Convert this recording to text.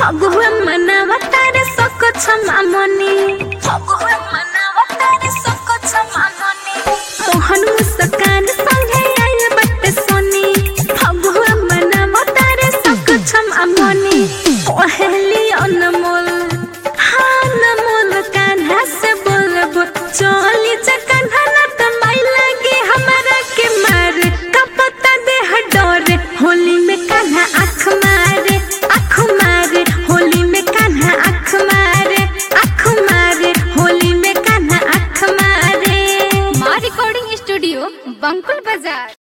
फगुआ मनावा तारे सको छमा मनी फगुआ मनावा तारे सको छमा मनी मोहन मुस्कान संगे आइल बट सोनी फगुआ मनावा तारे सको छमा मनी पहली अनमोल हाँ नमोल कान्हा से बोलबो चली चकन्हा ना तमाई लगी हमारा के मार कपता देह डरे होली में कान्हा आँख मारे होली में कान्हा आँख मारे होली में कान्हा आँख मारे। माँ रिकॉर्डिंग स्टूडियो बंकुल बाजार।